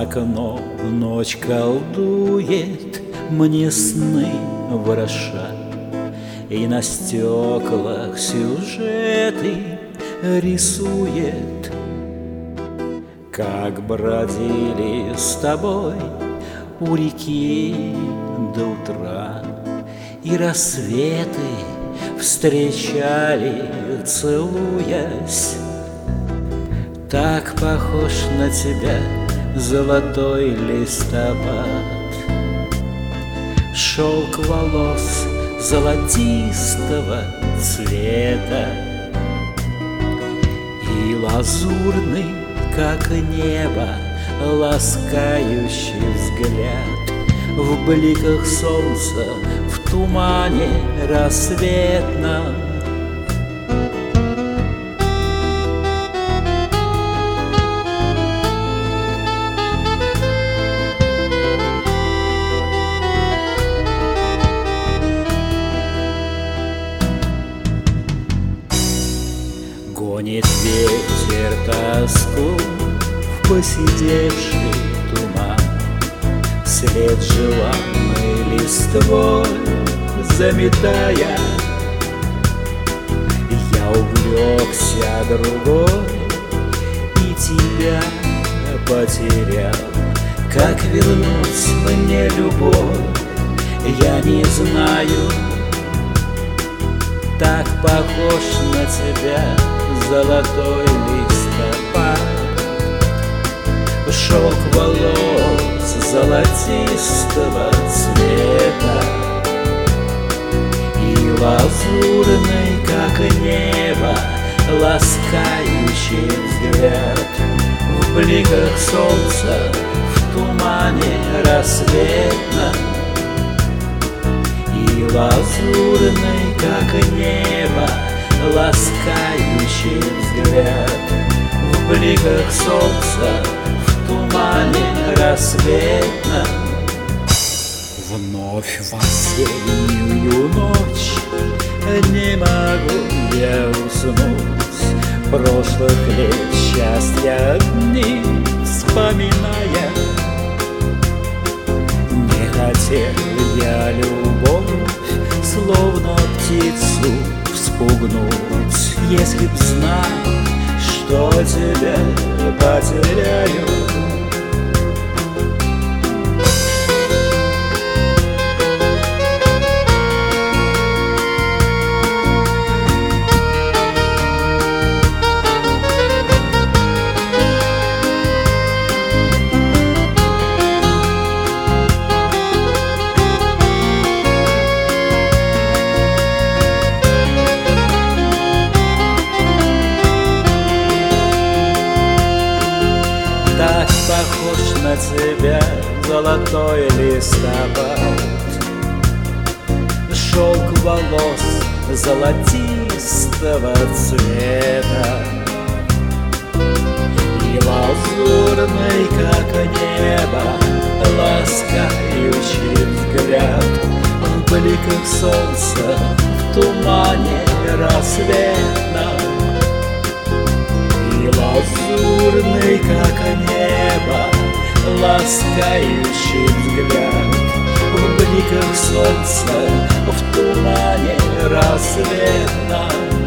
окно ночь колдует, мне сны вороша, и на стеклах сюжеты рисует. Как бродили с тобой у реки до утра, и рассветы встречали, целуясь. Так похож на тебя золотой листопад, шелк волос золотистого цвета и лазурный, как небо, ласкающий взгляд в бликах солнца, в тумане рассветном. Гонит ветер тоску в поседевший туман, вслед желанной листвой заметая. Я увлекся другой и тебя потерял. Как вернуть мне любовь, я не знаю. Так похож на тебя золотой листопад, шелк волос золотистого цвета и лазурный, как небо, ласкающий взгляд в бликах солнца, в тумане рассветном. И лазурный, как небо, ласкающий взгляд в бликах солнца, в тумане рассветном. Вновь в осеннюю ночь не могу я уснуть, прошлых лет счастья дни вспоминая. Не хотел я любовь, словно птицу вспугнуть, если б знал, что тебя потеряю. Так похож на тебя золотой листопад, шелк волос золотистого цвета и лазурный, как небо, ласкающий взгляд в бликах солнца, в тумане рассветном. И лазурный, как небо, ласкающий взгляд в бликах солнца, в тумане рассветном.